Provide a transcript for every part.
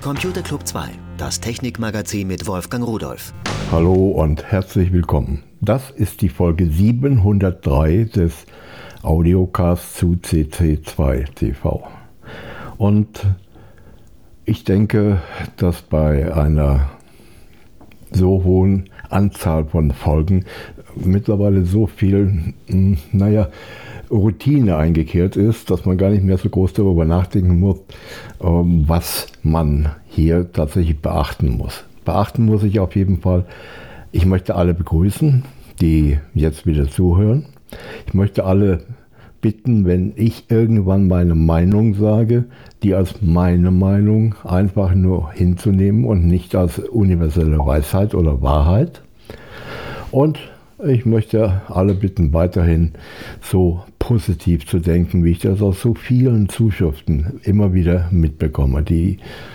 Computer Club 2, das Technikmagazin mit Wolfgang Rudolph. Hallo und herzlich willkommen. Das ist die Folge 703 des Audiocasts zu CC2 TV. Und ich denke, dass bei einer so hohen Anzahl von Folgen mittlerweile so viel, Routine eingekehrt ist, dass man gar nicht mehr so groß darüber nachdenken muss, was man hier tatsächlich beachten muss. Beachten muss ich auf jeden Fall, ich möchte alle begrüßen, die jetzt wieder zuhören. Ich möchte alle bitten, wenn ich irgendwann meine Meinung sage, die als meine Meinung einfach nur hinzunehmen und nicht als universelle Weisheit oder Wahrheit. Und ich möchte alle bitten, weiterhin so positiv zu denken, wie ich das aus so vielen Zuschriften immer wieder mitbekomme, die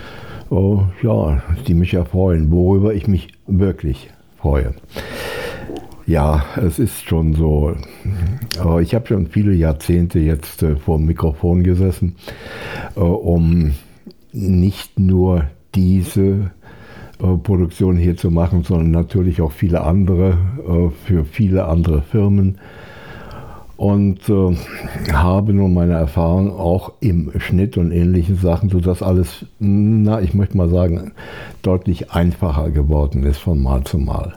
mich erfreuen, worüber ich mich wirklich freue. Ja, es ist schon so. Ich habe schon viele Jahrzehnte jetzt vor dem Mikrofon gesessen, um nicht nur diese Produktion hier zu machen, sondern natürlich auch viele andere, für viele andere Firmen. Und habe nun meine Erfahrung auch im Schnitt und ähnlichen Sachen, sodass alles, ich möchte mal sagen, deutlich einfacher geworden ist von Mal zu Mal.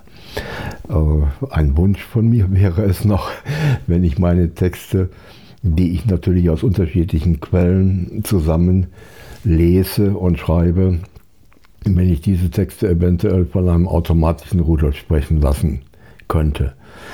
Ein Wunsch von mir wäre es noch, wenn ich meine Texte, die ich natürlich aus unterschiedlichen Quellen zusammen lese und schreibe, wenn ich diese Texte eventuell von einem automatischen Rudolph sprechen lassen könnte.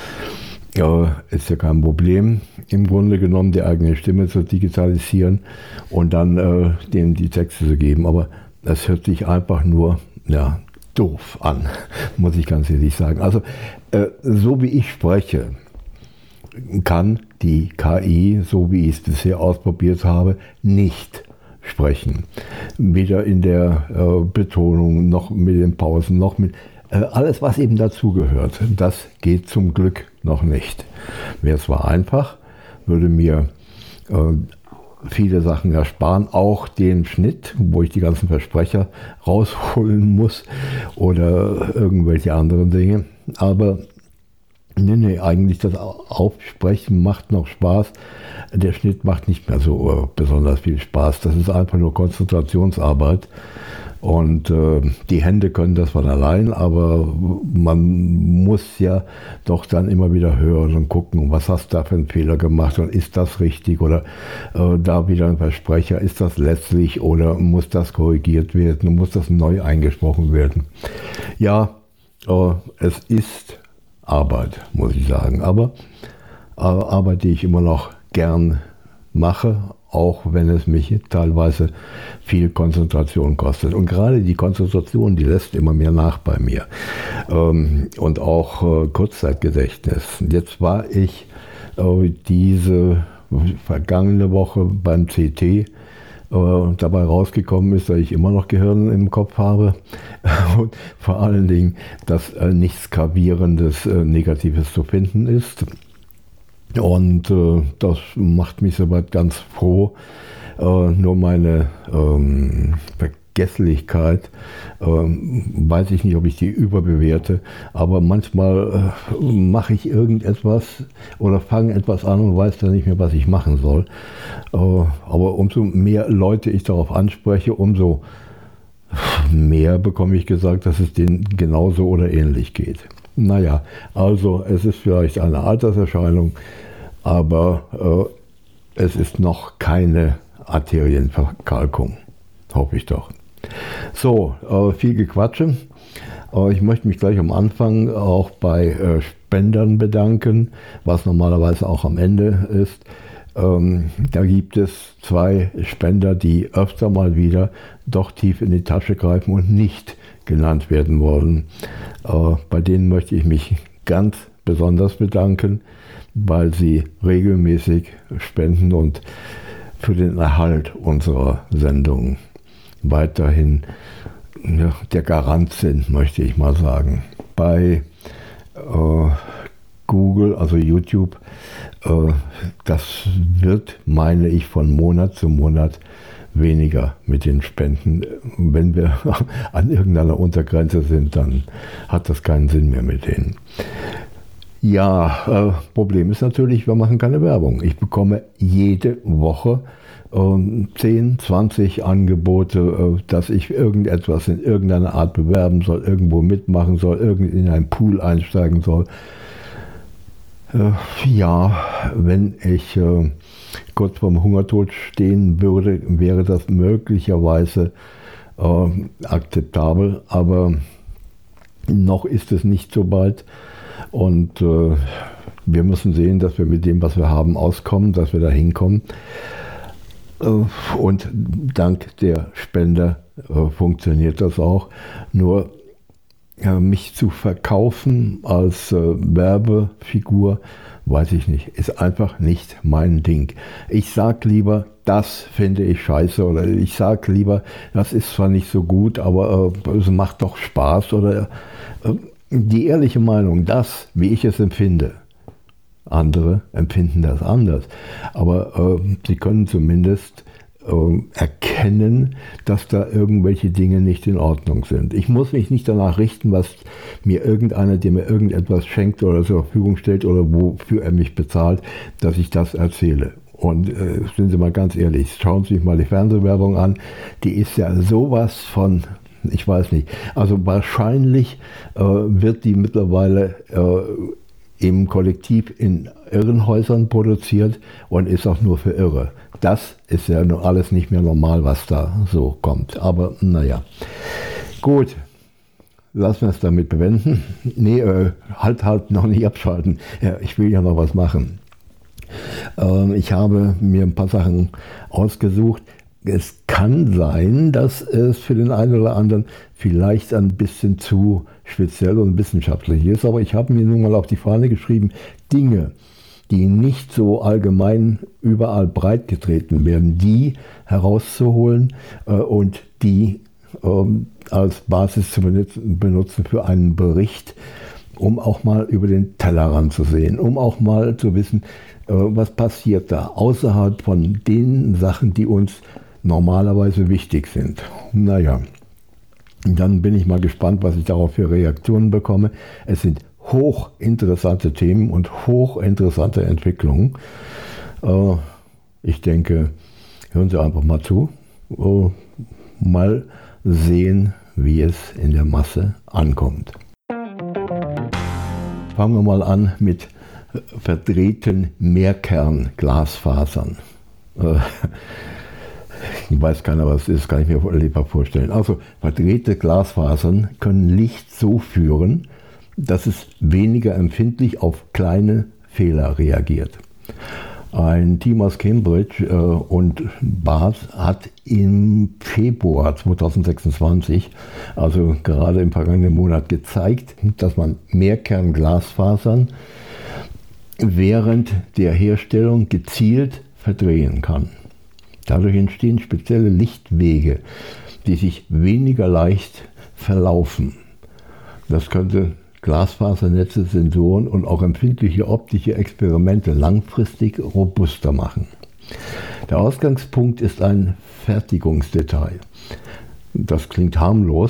Ist ja kein Problem, im Grunde genommen die eigene Stimme zu digitalisieren und dann dem die Texte zu geben. Aber das hört sich einfach nur doof an, muss ich ganz ehrlich sagen. Also so wie ich spreche, kann die KI, so wie ich es bisher ausprobiert habe, nicht sprechen. Weder in der Betonung, noch mit den Pausen, noch mit alles, was eben dazugehört. Das geht zum Glück noch nicht. Wäre es zwar einfach, würde mir viele Sachen ersparen, auch den Schnitt, wo ich die ganzen Versprecher rausholen muss oder irgendwelche anderen Dinge. Aber eigentlich das Aufsprechen macht noch Spaß. Der Schnitt macht nicht mehr so besonders viel Spaß. Das ist einfach nur Konzentrationsarbeit. Und die Hände können das von allein, aber man muss ja doch dann immer wieder hören und gucken, was hast du da für einen Fehler gemacht und ist das richtig oder da wieder ein Versprecher, ist das letztlich oder muss das korrigiert werden und muss das neu eingesprochen werden. Ja, es ist Arbeit, muss ich sagen, aber Arbeit, die ich immer noch gern mache, auch wenn es mich teilweise viel Konzentration kostet. Und gerade die Konzentration, die lässt immer mehr nach bei mir. Und auch Kurzzeitgedächtnis. Jetzt war ich diese vergangene Woche beim CT, dabei rausgekommen ist, dass ich immer noch Gehirn im Kopf habe und vor allen Dingen, dass nichts Gravierendes, Negatives zu finden ist. Und das macht mich soweit ganz froh. Nur meine Vergesslichkeit, weiß ich nicht, ob ich die überbewerte, aber manchmal mache ich irgendetwas oder fange etwas an und weiß dann nicht mehr, was ich machen soll. Aber umso mehr Leute ich darauf anspreche, umso mehr bekomme ich gesagt, dass es denen genauso oder ähnlich geht. Naja, also es ist vielleicht eine Alterserscheinung, aber es ist noch keine Arterienverkalkung, hoffe ich doch. So, viel Gequatsche. Ich möchte mich gleich am Anfang auch bei Spendern bedanken, was normalerweise auch am Ende ist. Da gibt es 2 Spender, die öfter mal wieder doch tief in die Tasche greifen und nicht genannt werden wollen. Bei denen möchte ich mich ganz besonders bedanken, weil sie regelmäßig spenden und für den Erhalt unserer Sendung weiterhin der Garant sind, möchte ich mal sagen. Bei Google, also YouTube, das wird, meine ich, von Monat zu Monat weniger mit den Spenden. Wenn wir an irgendeiner Untergrenze sind, dann hat das keinen Sinn mehr mit denen. Ja, Problem ist natürlich, wir machen keine Werbung. Ich bekomme jede Woche 10, 20 Angebote, dass ich irgendetwas in irgendeiner Art bewerben soll, irgendwo mitmachen soll, in einen Pool einsteigen soll. Ja, wenn ich kurz vorm Hungertod stehen würde, wäre das möglicherweise akzeptabel, aber noch ist es nicht so bald. Und wir müssen sehen, dass wir mit dem, was wir haben, auskommen, dass wir da hinkommen. Und dank der Spender funktioniert das auch. Nur mich zu verkaufen als Werbefigur, weiß ich nicht, ist einfach nicht mein Ding. Ich sag lieber, das finde ich scheiße, oder ich sag lieber, das ist zwar nicht so gut, aber es macht doch Spaß, oder die ehrliche Meinung, das, wie ich es empfinde. Andere empfinden das anders, aber sie können zumindest erkennen, dass da irgendwelche Dinge nicht in Ordnung sind. Ich muss mich nicht danach richten, was mir irgendeiner, der mir irgendetwas schenkt oder zur Verfügung stellt oder wofür er mich bezahlt, dass ich das erzähle. Und sind Sie mal ganz ehrlich, schauen Sie sich mal die Fernsehwerbung an, die ist ja sowas von, ich weiß nicht, also wahrscheinlich wird die mittlerweile im Kollektiv in Irrenhäusern produziert und ist auch nur für Irre. Das ist ja nun alles nicht mehr normal, was da so kommt. Aber naja, gut, lassen wir es damit bewenden. Nee, halt, noch nicht abschalten. Ja, ich will ja noch was machen. Ich habe mir ein paar Sachen ausgesucht. Es kann sein, dass es für den einen oder anderen vielleicht ein bisschen zu speziell und wissenschaftlich ist, aber ich habe mir nun mal auf die Fahne geschrieben, Dinge, die nicht so allgemein überall breit getreten werden, die herauszuholen und die als Basis zu benutzen für einen Bericht, um auch mal über den Tellerrand zu sehen, um auch mal zu wissen, was passiert da außerhalb von den Sachen, die uns normalerweise wichtig sind. Naja, dann bin ich mal gespannt, was ich darauf für Reaktionen bekomme. Es sind hochinteressante Themen und hochinteressante Entwicklungen. Ich denke, hören Sie einfach mal zu. Mal sehen, wie es in der Masse ankommt. Fangen wir mal an mit verdrehten Mehrkernglasfasern. Ich weiß keiner, was es ist, kann ich mir lieber vorstellen. Also verdrehte Glasfasern können Licht so führen, dass es weniger empfindlich auf kleine Fehler reagiert. Ein Team aus Cambridge und Bath hat im Februar 2026, also gerade im vergangenen Monat, gezeigt, dass man Mehrkernglasfasern während der Herstellung gezielt verdrehen kann. Dadurch entstehen spezielle Lichtwege, die sich weniger leicht verlaufen. Das könnte Glasfasernetze, Sensoren und auch empfindliche optische Experimente langfristig robuster machen. Der Ausgangspunkt ist ein Fertigungsdetail. Das klingt harmlos,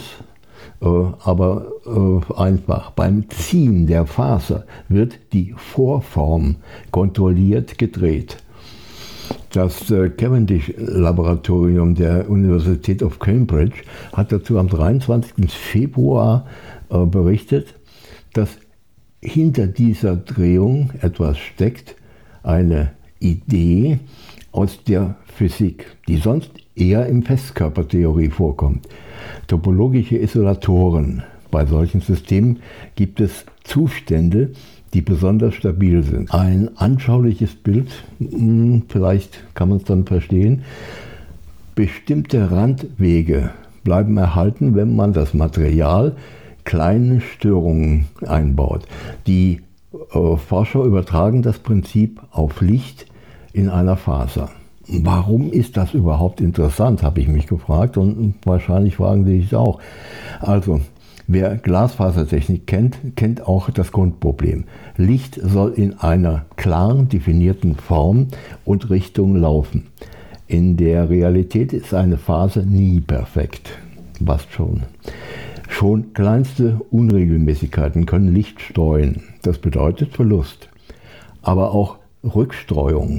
aber einfach. Beim Ziehen der Faser wird die Vorform kontrolliert gedreht. Das Cavendish-Laboratorium der Universität of Cambridge hat dazu am 23. Februar berichtet, dass hinter dieser Drehung etwas steckt, eine Idee aus der Physik, die sonst eher in Festkörpertheorie vorkommt. Topologische Isolatoren. Bei solchen Systemen gibt es Zustände, die besonders stabil sind. Ein anschauliches Bild, vielleicht kann man es dann verstehen. Bestimmte Randwege bleiben erhalten, wenn man das Material kleine Störungen einbaut. Die Forscher übertragen das Prinzip auf Licht in einer Faser. Warum ist das überhaupt interessant, habe ich mich gefragt, und wahrscheinlich fragen Sie sich auch. Also, wer Glasfasertechnik kennt, kennt auch das Grundproblem. Licht soll in einer klar definierten Form und Richtung laufen. In der Realität ist eine Phase nie perfekt. Was schon. Schon kleinste Unregelmäßigkeiten können Licht streuen. Das bedeutet Verlust. Aber auch Rückstreuung.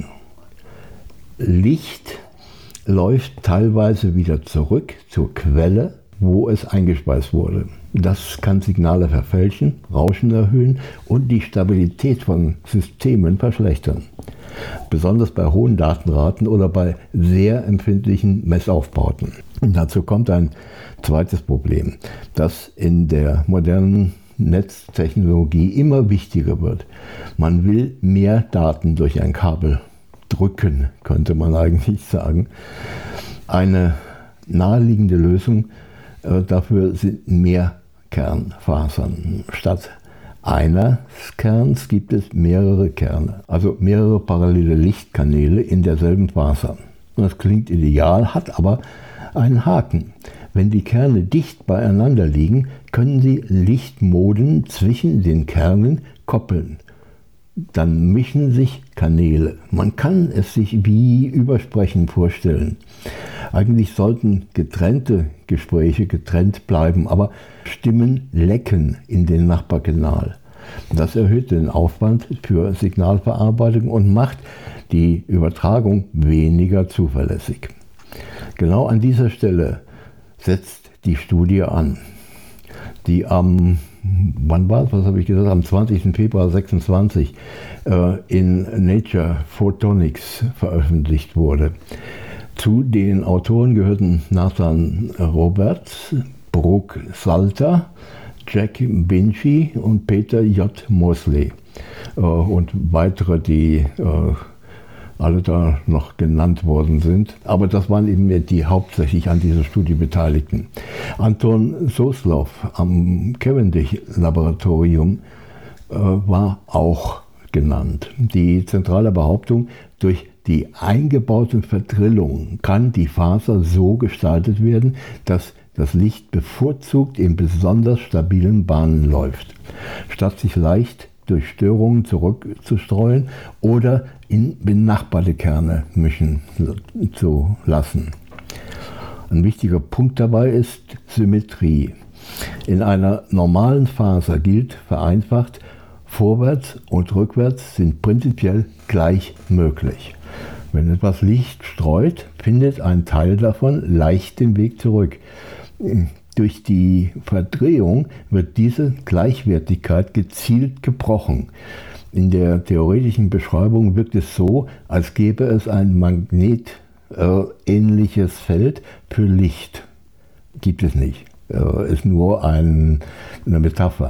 Licht läuft teilweise wieder zurück zur Quelle, wo es eingespeist wurde. Das kann Signale verfälschen, Rauschen erhöhen und die Stabilität von Systemen verschlechtern. Besonders bei hohen Datenraten oder bei sehr empfindlichen Messaufbauten. Und dazu kommt ein zweites Problem, das in der modernen Netztechnologie immer wichtiger wird. Man will mehr Daten durch ein Kabel drücken, könnte man eigentlich sagen. Eine naheliegende Lösung dafür sind mehr Kernfasern. Statt eines Kerns gibt es mehrere Kerne, also mehrere parallele Lichtkanäle in derselben Faser. Das klingt ideal, hat aber einen Haken. Wenn die Kerne dicht beieinander liegen, können sie Lichtmoden zwischen den Kernen koppeln. Dann mischen sich Kanäle. Man kann es sich wie Übersprechen vorstellen. Eigentlich sollten getrennte Gespräche getrennt bleiben, aber Stimmen lecken in den Nachbarkanal. Das erhöht den Aufwand für Signalverarbeitung und macht die Übertragung weniger zuverlässig. Genau an dieser Stelle setzt die Studie an, die am 20. Februar 26 in Nature Photonics veröffentlicht wurde. Zu den Autoren gehörten Nathan Roberts, Brooke Salter, Jack Binchy und Peter J. Mosley und weitere, die alle da noch genannt worden sind. Aber das waren eben die hauptsächlich an dieser Studie Beteiligten. Anton Soslow am Cavendish-Laboratorium war auch genannt. Die zentrale Behauptung, durch die eingebaute Verdrillung kann die Faser so gestaltet werden, dass das Licht bevorzugt in besonders stabilen Bahnen läuft, statt sich leicht durch Störungen zurückzustreuen oder in benachbarte Kerne mischen zu lassen. Ein wichtiger Punkt dabei ist Symmetrie. In einer normalen Faser gilt vereinfacht, vorwärts und rückwärts sind prinzipiell gleich möglich. Wenn etwas Licht streut, findet ein Teil davon leicht den Weg zurück. Durch die Verdrehung wird diese Gleichwertigkeit gezielt gebrochen. In der theoretischen Beschreibung wirkt es so, als gäbe es ein magnetähnliches Feld für Licht. Gibt es nicht. Ist nur eine Metapher.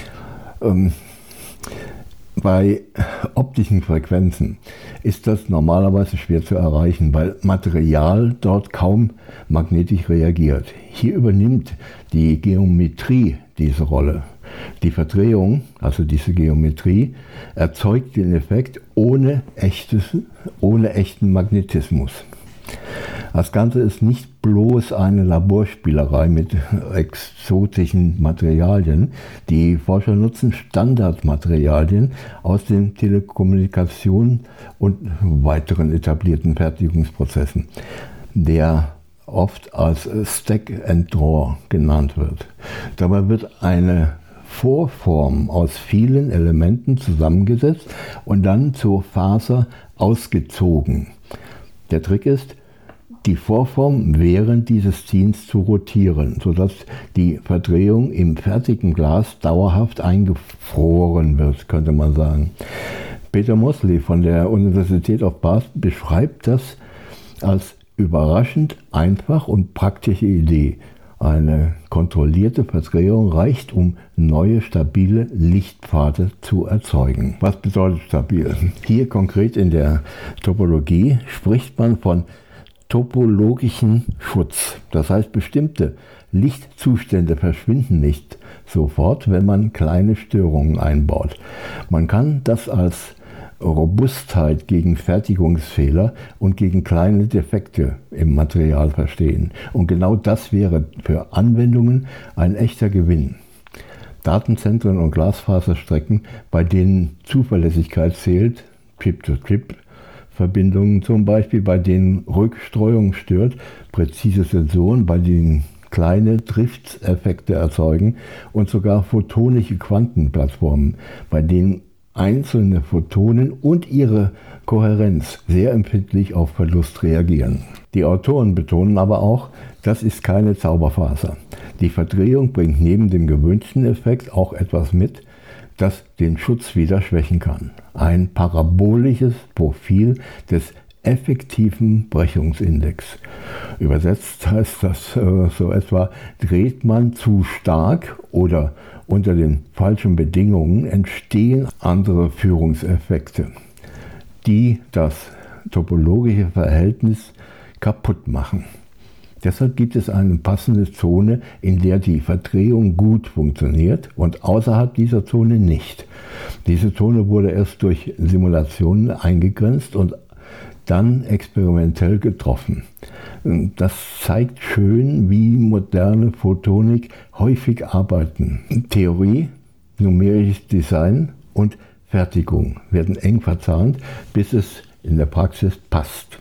Bei optischen Frequenzen ist das normalerweise schwer zu erreichen, weil Material dort kaum magnetisch reagiert. Hier übernimmt die Geometrie diese Rolle. Die Verdrehung, also diese Geometrie, erzeugt den Effekt ohne echten Magnetismus. Das Ganze ist nicht bloß eine Laborspielerei mit exotischen Materialien. Die Forscher nutzen Standardmaterialien aus den Telekommunikationen und weiteren etablierten Fertigungsprozessen, der oft als Stack and Draw genannt wird. Dabei wird eine Vorform aus vielen Elementen zusammengesetzt und dann zur Faser ausgezogen. Der Trick ist, die Vorform während dieses Ziehens zu rotieren, sodass die Verdrehung im fertigen Glas dauerhaft eingefroren wird, könnte man sagen. Peter Mosley von der Universität of Bath beschreibt das als überraschend einfach und praktische Idee. Eine kontrollierte Verdrehung reicht, um neue stabile Lichtpfade zu erzeugen. Was bedeutet stabil? Hier konkret in der Topologie spricht man von topologischen Schutz. Das heißt, bestimmte Lichtzustände verschwinden nicht sofort, wenn man kleine Störungen einbaut. Man kann das als Robustheit gegen Fertigungsfehler und gegen kleine Defekte im Material verstehen. Und genau das wäre für Anwendungen ein echter Gewinn. Datenzentren und Glasfaserstrecken, bei denen Zuverlässigkeit zählt, Chip-to-Chip, Verbindungen zum Beispiel, bei denen Rückstreuung stört, präzise Sensoren, bei denen kleine Drifteffekte erzeugen und sogar photonische Quantenplattformen, bei denen einzelne Photonen und ihre Kohärenz sehr empfindlich auf Verlust reagieren. Die Autoren betonen aber auch, das ist keine Zauberfaser. Die Verdrehung bringt neben dem gewünschten Effekt auch etwas mit, das den Schutz wieder schwächen kann. Ein parabolisches Profil des effektiven Brechungsindex. Übersetzt heißt das so etwa, dreht man zu stark oder unter den falschen Bedingungen entstehen andere Führungseffekte, die das topologische Verhältnis kaputt machen. Deshalb gibt es eine passende Zone, in der die Verdrehung gut funktioniert und außerhalb dieser Zone nicht. Diese Zone wurde erst durch Simulationen eingegrenzt und dann experimentell getroffen. Das zeigt schön, wie moderne Photonik häufig arbeiten. Theorie, numerisches Design und Fertigung werden eng verzahnt, bis es in der Praxis passt.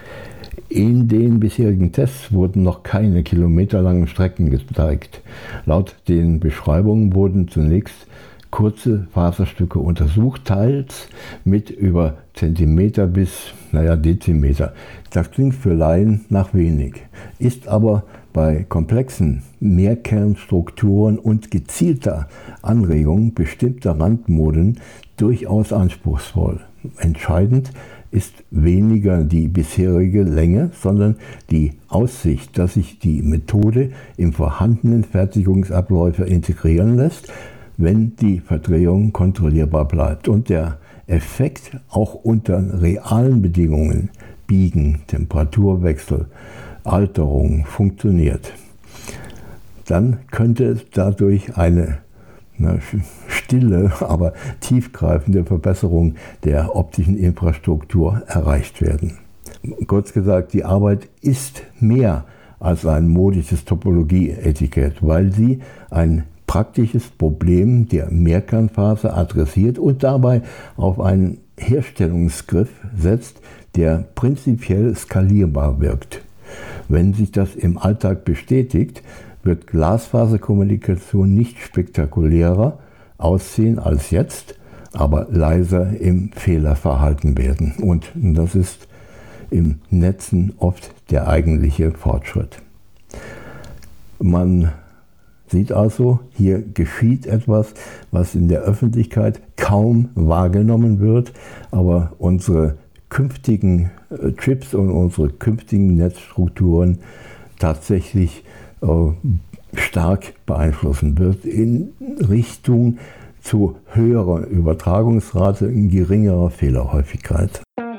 In den bisherigen Tests wurden noch keine kilometerlangen Strecken gezeigt. Laut den Beschreibungen wurden zunächst kurze Faserstücke untersucht, teils mit über Zentimeter bis Dezimeter. Das klingt für Laien nach wenig, ist aber bei komplexen Mehrkernstrukturen und gezielter Anregung bestimmter Randmoden durchaus anspruchsvoll. Entscheidend ist weniger die bisherige Länge, sondern die Aussicht, dass sich die Methode im vorhandenen Fertigungsabläufe integrieren lässt, wenn die Verdrehung kontrollierbar bleibt und der Effekt auch unter realen Bedingungen, Biegen, Temperaturwechsel, Alterung funktioniert. Dann könnte es dadurch eine stille, aber tiefgreifende Verbesserung der optischen Infrastruktur erreicht werden. Kurz gesagt, die Arbeit ist mehr als ein modisches Topologie-Etikett, weil sie ein praktisches Problem der Mehrkernphase adressiert und dabei auf einen Herstellungsgriff setzt, der prinzipiell skalierbar wirkt. Wenn sich das im Alltag bestätigt, wird Glasfaserkommunikation nicht spektakulärer aussehen als jetzt, aber leiser im Fehlerverhalten werden. Und das ist im Netzen oft der eigentliche Fortschritt. Man sieht also, hier geschieht etwas, was in der Öffentlichkeit kaum wahrgenommen wird, aber unsere künftigen Chips und unsere künftigen Netzstrukturen tatsächlich stark beeinflussen wird in Richtung zu höherer Übertragungsrate und geringerer Fehlerhäufigkeit.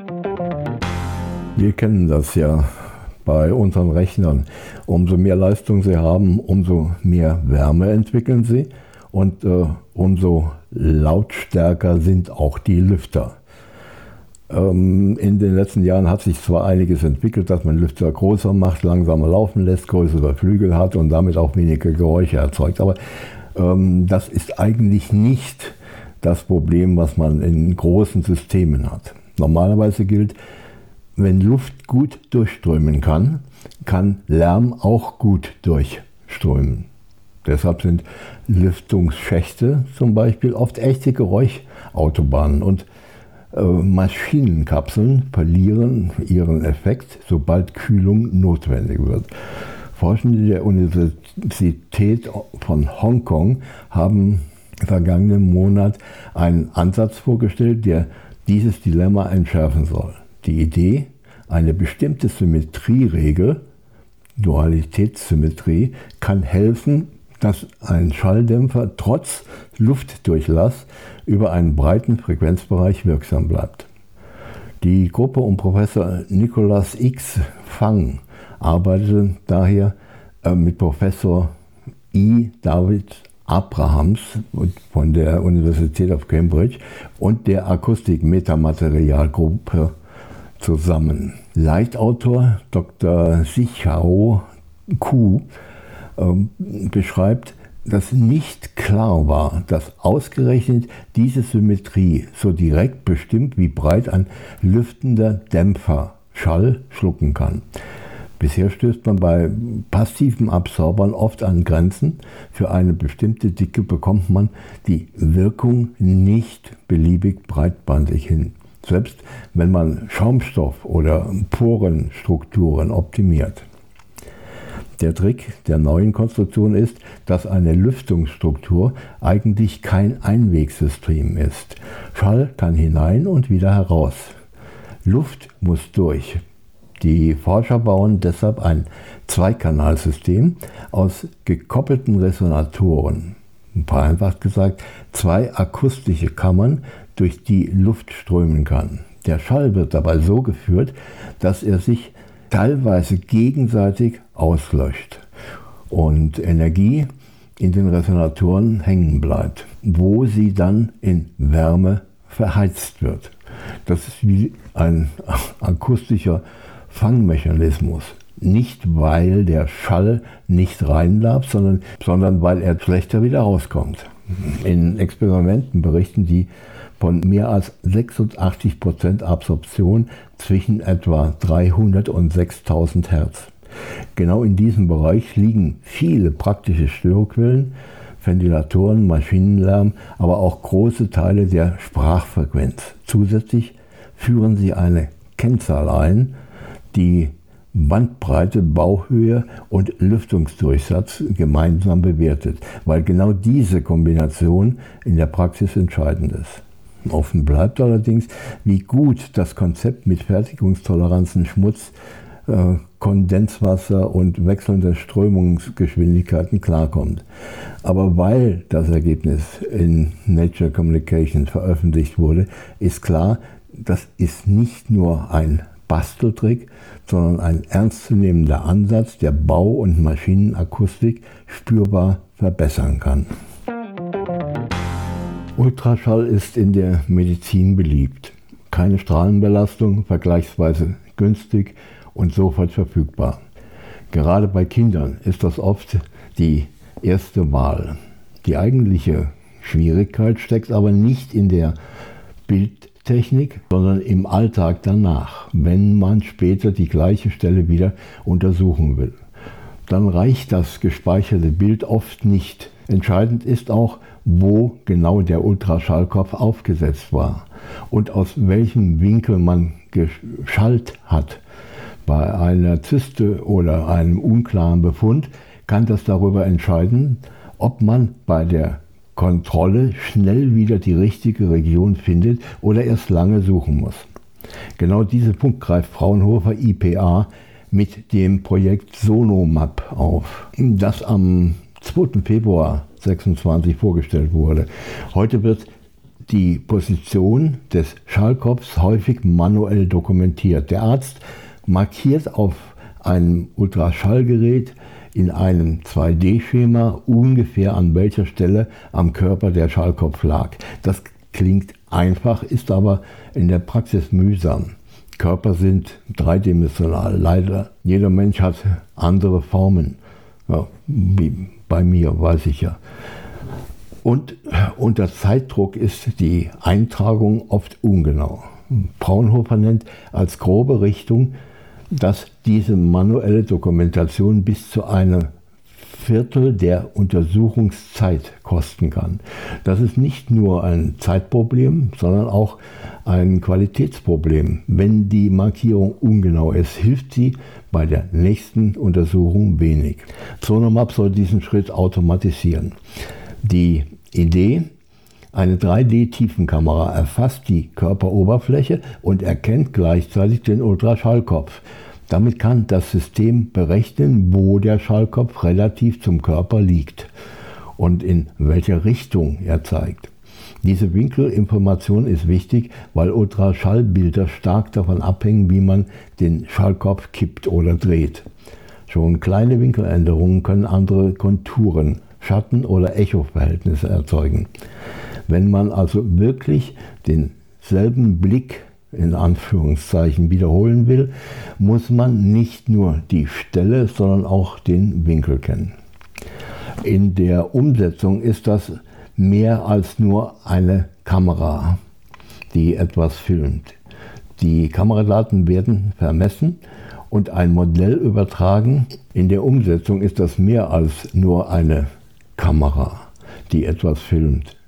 Wir kennen das ja bei unseren Rechnern. Umso mehr Leistung sie haben, umso mehr Wärme entwickeln sie und umso lautstärker sind auch die Lüfter. In den letzten Jahren hat sich zwar einiges entwickelt, dass man Lüfter größer macht, langsamer laufen lässt, größere Flügel hat und damit auch weniger Geräusche erzeugt. Aber das ist eigentlich nicht das Problem, was man in großen Systemen hat. Normalerweise gilt, wenn Luft gut durchströmen kann, kann Lärm auch gut durchströmen. Deshalb sind Lüftungsschächte zum Beispiel oft echte Geräuschautobahnen und Maschinenkapseln verlieren ihren Effekt, sobald Kühlung notwendig wird. Forschende der Universität von Hongkong haben im vergangenen Monat einen Ansatz vorgestellt, der dieses Dilemma entschärfen soll. Die Idee, eine bestimmte Symmetrieregel, Dualitätssymmetrie, kann helfen, dass ein Schalldämpfer trotz Luftdurchlass über einen breiten Frequenzbereich wirksam bleibt. Die Gruppe um Professor Nicholas X. Fang arbeitete daher mit Professor I. David Abrahams von der Universität of Cambridge und der Akustik-Metamaterialgruppe zusammen. Leitautor Dr. Xichao Ku beschreibt, dass nicht klar war, dass ausgerechnet diese Symmetrie so direkt bestimmt, wie breit ein lüftender Dämpfer Schall schlucken kann. Bisher stößt man bei passiven Absorbern oft an Grenzen. Für eine bestimmte Dicke bekommt man die Wirkung nicht beliebig breitbandig hin, selbst wenn man Schaumstoff oder Porenstrukturen optimiert. Der Trick der neuen Konstruktion ist, dass eine Lüftungsstruktur eigentlich kein Einwegsystem ist. Schall kann hinein und wieder heraus. Luft muss durch. Die Forscher bauen deshalb ein Zweikanalsystem aus gekoppelten Resonatoren. Vereinfacht gesagt, 2 akustische Kammern, durch die Luft strömen kann. Der Schall wird dabei so geführt, dass er sich teilweise gegenseitig auslöscht und Energie in den Resonatoren hängen bleibt, wo sie dann in Wärme verheizt wird. Das ist wie ein akustischer Fangmechanismus. Nicht, weil der Schall nicht rein darf, sondern weil er schlechter wieder rauskommt. In Experimenten berichten die von mehr als 86% Absorption zwischen etwa 300 und 6000 Hertz. Genau in diesem Bereich liegen viele praktische Störquellen, Ventilatoren, Maschinenlärm, aber auch große Teile der Sprachfrequenz. Zusätzlich führen sie eine Kennzahl ein, die Bandbreite, Bauhöhe und Lüftungsdurchsatz gemeinsam bewertet, weil genau diese Kombination in der Praxis entscheidend ist. Offen bleibt allerdings, wie gut das Konzept mit Fertigungstoleranzen, Schmutz, Kondenswasser und wechselnder Strömungsgeschwindigkeiten klarkommt. Aber weil das Ergebnis in Nature Communications veröffentlicht wurde, ist klar, das ist nicht nur ein Basteltrick, sondern ein ernstzunehmender Ansatz, der Bau- und Maschinenakustik spürbar verbessern kann. Ultraschall ist in der Medizin beliebt. Keine Strahlenbelastung, vergleichsweise günstig und sofort verfügbar. Gerade bei Kindern ist das oft die erste Wahl. Die eigentliche Schwierigkeit steckt aber nicht in der Bildtechnik, sondern im Alltag danach, wenn man später die gleiche Stelle wieder untersuchen will. Dann reicht das gespeicherte Bild oft nicht. Entscheidend ist auch, wo genau der Ultraschallkopf aufgesetzt war und aus welchem Winkel man geschallt hat. Bei einer Zyste oder einem unklaren Befund kann das darüber entscheiden, ob man bei der Kontrolle schnell wieder die richtige Region findet oder erst lange suchen muss. Genau diesen Punkt greift Fraunhofer IPA mit dem Projekt SONOMAP auf, das am 2. Februar 2026 vorgestellt wurde. Heute wird die Position des Schallkopfs häufig manuell dokumentiert. Der Arzt markiert auf einem Ultraschallgerät in einem 2D-Schema ungefähr an welcher Stelle am Körper der Schallkopf lag. Das klingt einfach, ist aber in der Praxis mühsam. Körper sind dreidimensional. Leider, jeder Mensch hat andere Formen. Ja, wie bei mir, weiß ich ja. Und unter Zeitdruck ist die Eintragung oft ungenau. Fraunhofer nennt als grobe Richtung, dass diese manuelle Dokumentation bis zu einem Viertel der Untersuchungszeit kosten kann. Das ist nicht nur ein Zeitproblem, sondern auch ein Qualitätsproblem. Wenn die Markierung ungenau ist, hilft sie bei der nächsten Untersuchung wenig. SONOMAP soll diesen Schritt automatisieren. Die Idee: eine 3D-Tiefenkamera erfasst die Körperoberfläche und erkennt gleichzeitig den Ultraschallkopf. Damit kann das System berechnen, wo der Schallkopf relativ zum Körper liegt und in welcher Richtung er zeigt. Diese Winkelinformation ist wichtig, weil Ultraschallbilder stark davon abhängen, wie man den Schallkopf kippt oder dreht. Schon kleine Winkeländerungen können andere Konturen, Schatten- oder Echoverhältnisse erzeugen. Wenn man also wirklich denselben Blick in Anführungszeichen wiederholen will, muss man nicht nur die Stelle, sondern auch den Winkel kennen. In der Umsetzung ist das mehr als nur eine Kamera, die etwas filmt. Die Kameradaten werden vermessen und ein Modell übertragen. In der Umsetzung ist das mehr als nur eine Kamera, die etwas filmt.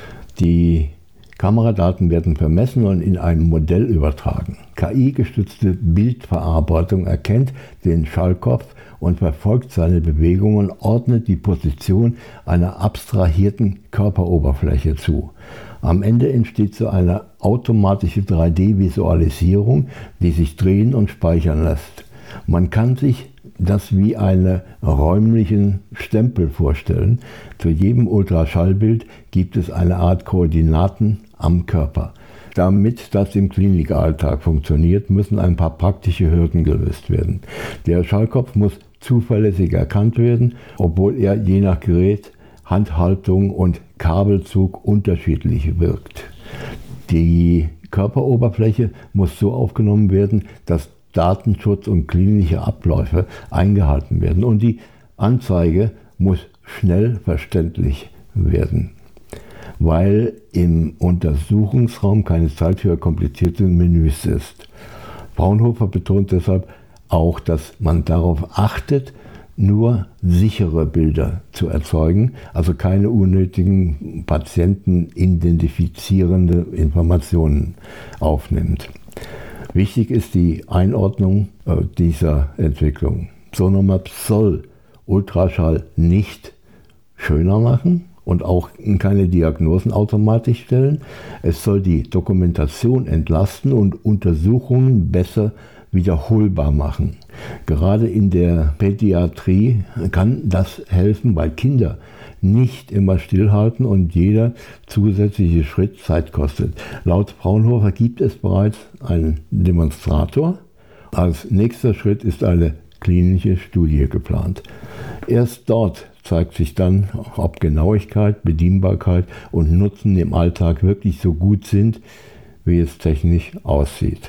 Die Kameradaten werden vermessen und in ein Modell übertragen. KI-gestützte Bildverarbeitung erkennt den Schallkopf und verfolgt seine Bewegungen, ordnet die Position einer abstrahierten Körperoberfläche zu. Am Ende entsteht so eine automatische 3D-Visualisierung, die sich drehen und speichern lässt. Man kann sich das wie einen räumlichen Stempel vorstellen. Zu jedem Ultraschallbild gibt es eine Art Koordinaten am Körper. Damit das im Klinikalltag funktioniert, müssen ein paar praktische Hürden gelöst werden. Der Schallkopf muss zuverlässig erkannt werden, obwohl er je nach Gerät, Handhaltung und Kabelzug unterschiedlich wirkt. Die Körperoberfläche muss so aufgenommen werden, dass Datenschutz und klinische Abläufe eingehalten werden und die Anzeige muss schnell verständlich werden, weil im Untersuchungsraum keine Zeit für komplizierte Menüs ist. Fraunhofer betont deshalb auch, dass man darauf achtet, nur sichere Bilder zu erzeugen, also keine unnötigen patientenidentifizierende Informationen aufnimmt. Wichtig ist die Einordnung dieser Entwicklung. Sonomap soll Ultraschall nicht schöner machen und auch keine Diagnosen automatisch stellen. Es soll die Dokumentation entlasten und Untersuchungen besser wiederholbar machen. Gerade in der Pädiatrie kann das helfen, weil Kinder nicht immer stillhalten und jeder zusätzliche Schritt Zeit kostet. Laut Fraunhofer gibt es bereits einen Demonstrator. Als nächster Schritt ist eine klinische Studie geplant. Erst dort zeigt sich dann, ob Genauigkeit, Bedienbarkeit und Nutzen im Alltag wirklich so gut sind, wie es technisch aussieht.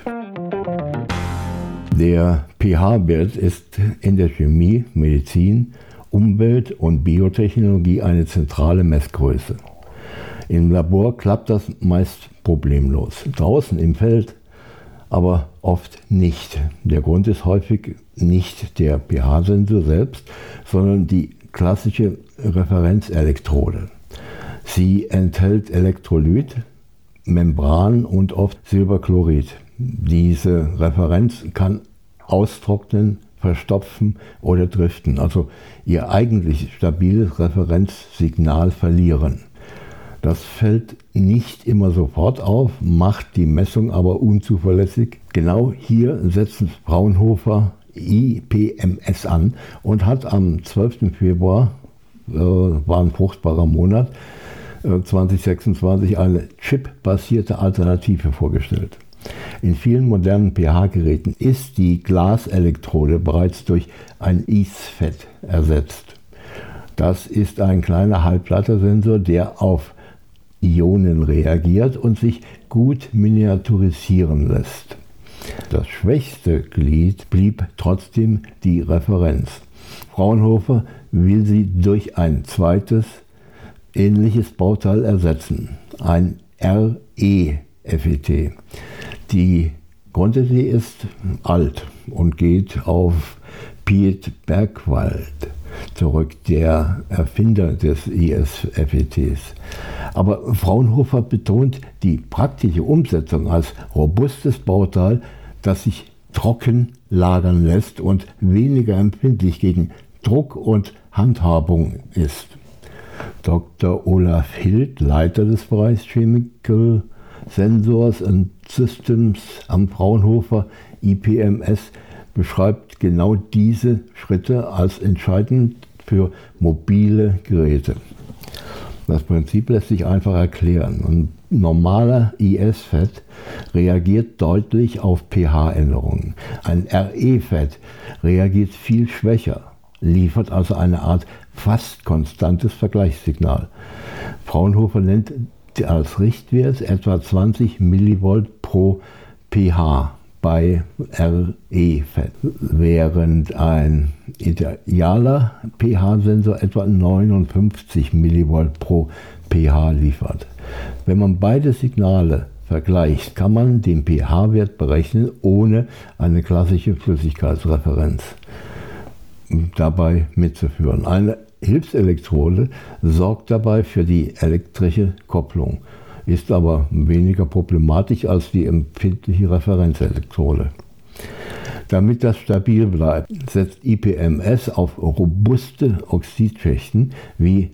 Der pH-Wert ist in der Chemie, Medizin, Umwelt- und Biotechnologie eine zentrale Messgröße. Im Labor klappt das meist problemlos. Draußen im Feld aber oft nicht. Der Grund ist häufig nicht der pH-Sensor selbst, sondern die klassische Referenzelektrode. Sie enthält Elektrolyt, Membran und oft Silberchlorid. Diese Referenz kann austrocknen, verstopfen oder driften, also ihr eigentlich stabiles Referenzsignal verlieren. Das fällt nicht immer sofort auf, macht die Messung aber unzuverlässig. Genau hier setzt Fraunhofer IPMS an und hat am 12. Februar, war ein fruchtbarer Monat, 2026 eine chipbasierte Alternative vorgestellt. In vielen modernen pH-Geräten ist die Glaselektrode bereits durch ein ISFET ersetzt. Das ist ein kleiner Halbleitersensor, der auf Ionen reagiert und sich gut miniaturisieren lässt. Das schwächste Glied blieb trotzdem die Referenz. Fraunhofer will sie durch ein zweites, ähnliches Bauteil ersetzen, ein RE-FET. Die Grundidee ist alt und geht auf Piet Bergwald zurück, der Erfinder des ISFETs. Aber Fraunhofer betont die praktische Umsetzung als robustes Bauteil, das sich trocken lagern lässt und weniger empfindlich gegen Druck und Handhabung ist. Dr. Olaf Hild, Leiter des Bereichs Chemical Sensors and Systems am Fraunhofer IPMS, beschreibt genau diese Schritte als entscheidend für mobile Geräte. Das Prinzip lässt sich einfach erklären. Ein normaler IS-FET reagiert deutlich auf pH-Änderungen. Ein RE-FET reagiert viel schwächer, liefert also eine Art fast konstantes Vergleichssignal. Fraunhofer nennt als Richtwert etwa 20 mV pro pH bei RE-Fett, während ein idealer pH-Sensor etwa 59 mV pro pH liefert. Wenn man beide Signale vergleicht, kann man den pH-Wert berechnen, ohne eine klassische Flüssigkeitsreferenz dabei mitzuführen. Eine Hilfselektrode sorgt dabei für die elektrische Kopplung, ist aber weniger problematisch als die empfindliche Referenzelektrode. Damit das stabil bleibt, setzt IPMS auf robuste Oxidschichten wie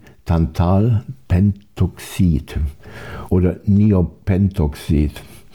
Tantalpentoxid oder Niopentoxid.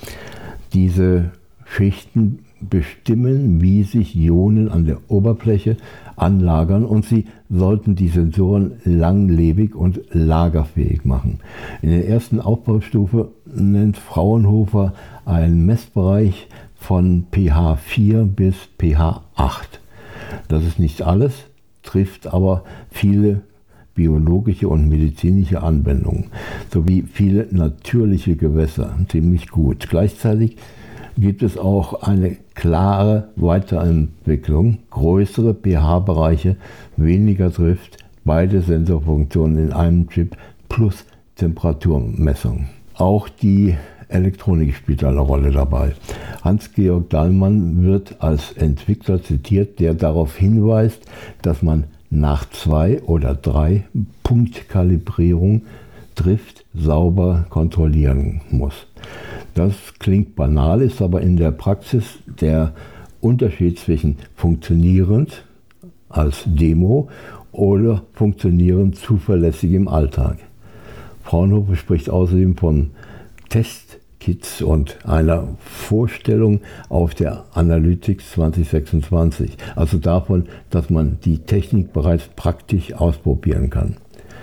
Diese Schichten bestimmen, wie sich Ionen an der Oberfläche anlagern, und sie sollten die Sensoren langlebig und lagerfähig machen. In der ersten Aufbaustufe nennt Fraunhofer einen Messbereich von pH 4 bis pH 8. Das ist nicht alles, trifft aber viele biologische und medizinische Anwendungen sowie viele natürliche Gewässer ziemlich gut. Gleichzeitig gibt es auch eine klare Weiterentwicklung, größere pH-Bereiche, weniger Drift, beide Sensorfunktionen in einem Chip plus Temperaturmessung. Auch die Elektronik spielt eine Rolle dabei. Hans-Georg Dahlmann wird als Entwickler zitiert, der darauf hinweist, dass man nach 2 oder 3 Punktkalibrierung Drift sauber kontrollieren muss. Das klingt banal, ist aber in der Praxis der Unterschied zwischen funktionierend als Demo oder funktionierend zuverlässig im Alltag. Fraunhofer spricht außerdem von Testkits und einer Vorstellung auf der Analytics 2026, also davon, dass man die Technik bereits praktisch ausprobieren kann.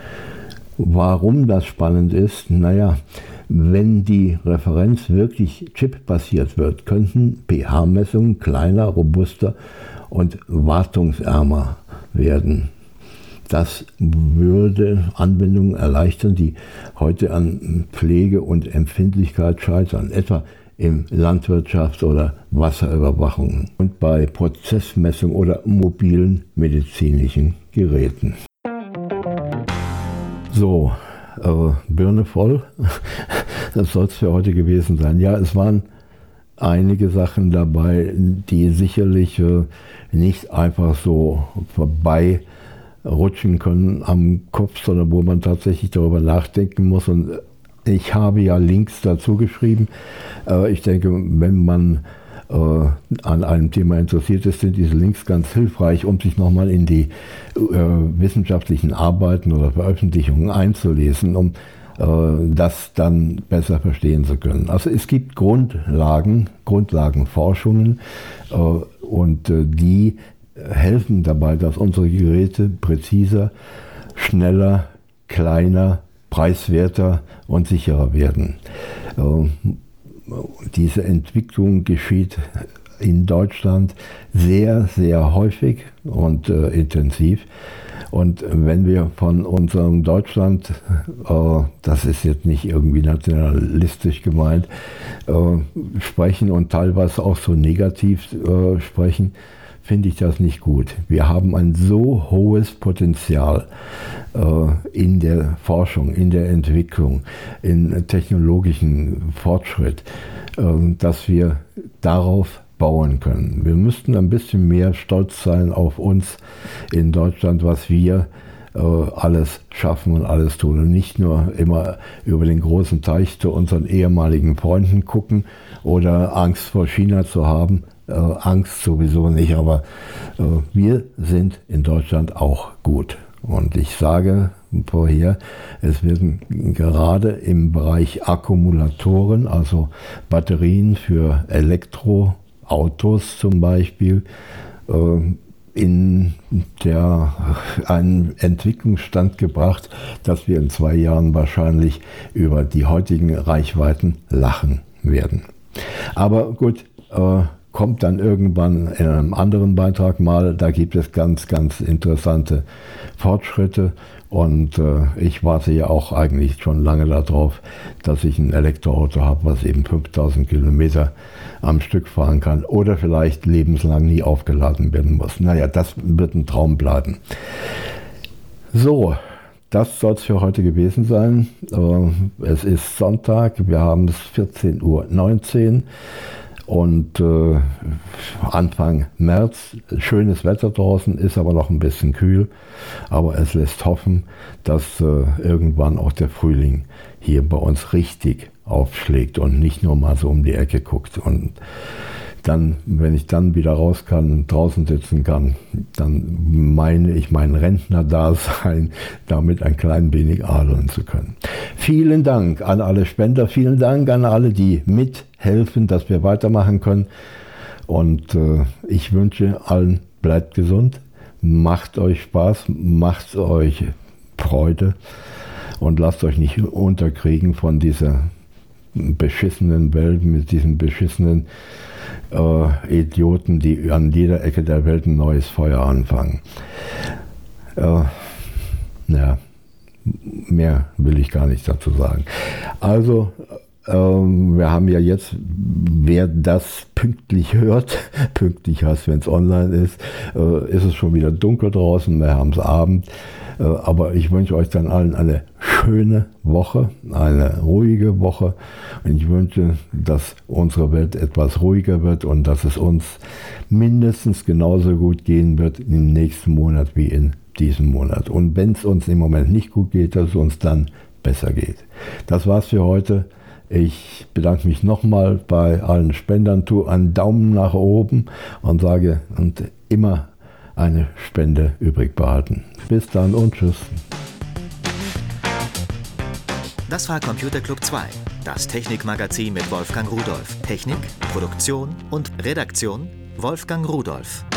Warum das spannend ist? Naja, wenn die Referenz wirklich chipbasiert wird, könnten pH-Messungen kleiner, robuster und wartungsärmer werden. Das würde Anwendungen erleichtern, die heute an Pflege und Empfindlichkeit scheitern, etwa in Landwirtschaft oder Wasserüberwachung und bei Prozessmessung oder mobilen medizinischen Geräten. So, Birne voll, das soll es für heute gewesen sein. Ja, es waren einige Sachen dabei, die sicherlich nicht einfach so vorbei rutschen können am Kopf, sondern wo man tatsächlich darüber nachdenken muss. Und ich habe ja Links dazu geschrieben. Ich denke, wenn man an einem Thema interessiert ist, sind diese Links ganz hilfreich, um sich nochmal in die wissenschaftlichen Arbeiten oder Veröffentlichungen einzulesen, um das dann besser verstehen zu können. Also es gibt Grundlagenforschungen und die helfen dabei, dass unsere Geräte präziser, schneller, kleiner, preiswerter und sicherer werden. Diese Entwicklung geschieht in Deutschland sehr, sehr häufig und intensiv. Und wenn wir von unserem Deutschland, das ist jetzt nicht irgendwie nationalistisch gemeint, sprechen und teilweise auch so negativ sprechen, finde ich das nicht gut. Wir haben ein so hohes Potenzial in der Forschung, in der Entwicklung, in technologischen Fortschritt, dass wir darauf bauen können. Wir müssten ein bisschen mehr stolz sein auf uns in Deutschland, was wir alles schaffen und alles tun und nicht nur immer über den großen Teich zu unseren ehemaligen Freunden gucken oder Angst vor China zu haben. Angst sowieso nicht, aber wir sind in Deutschland auch gut. Und ich sage vorher, es werden gerade im Bereich Akkumulatoren, also Batterien für Elektroautos zum Beispiel, in einen Entwicklungsstand gebracht, dass wir in 2 Jahren wahrscheinlich über die heutigen Reichweiten lachen werden. Aber gut, kommt dann irgendwann in einem anderen Beitrag mal. Da gibt es ganz, ganz interessante Fortschritte. Und ich warte ja auch eigentlich schon lange darauf, dass ich ein Elektroauto habe, was eben 5000 Kilometer am Stück fahren kann oder vielleicht lebenslang nie aufgeladen werden muss. Naja, das wird ein Traum bleiben. So, das soll es für heute gewesen sein. Es ist Sonntag, wir haben es 14:19 Uhr. Und Anfang März, schönes Wetter draußen, ist aber noch ein bisschen kühl. Aber es lässt hoffen, dass irgendwann auch der Frühling hier bei uns richtig aufschlägt und nicht nur mal so um die Ecke guckt. Und dann, wenn ich dann wieder raus kann, draußen sitzen kann, dann meine ich mein Rentner-Dasein damit ein klein wenig adeln zu können. Vielen Dank an alle Spender, vielen Dank an alle, die mithelfen, dass wir weitermachen können. Und ich wünsche allen, bleibt gesund, macht euch Spaß, macht euch Freude und lasst euch nicht unterkriegen von dieser beschissenen Welt mit diesen beschissenen Idioten, die an jeder Ecke der Welt ein neues Feuer anfangen. Mehr will ich gar nicht dazu sagen. Also, wir haben ja jetzt, wer das pünktlich hört, pünktlich heißt, wenn es online ist es schon wieder dunkel draußen, wir haben es Abend. Aber ich wünsche euch dann allen eine schöne Woche, eine ruhige Woche. Und ich wünsche, dass unsere Welt etwas ruhiger wird und dass es uns mindestens genauso gut gehen wird im nächsten Monat wie in diesem Monat. Und wenn es uns im Moment nicht gut geht, dass es uns dann besser geht. Das war's für heute. Ich bedanke mich nochmal bei allen Spendern, tue einen Daumen nach oben und sage, und immer eine Spende übrig behalten. Bis dann und tschüss. Das war Computer Club 2, das Technikmagazin mit Wolfgang Rudolph. Technik, Produktion und Redaktion Wolfgang Rudolph.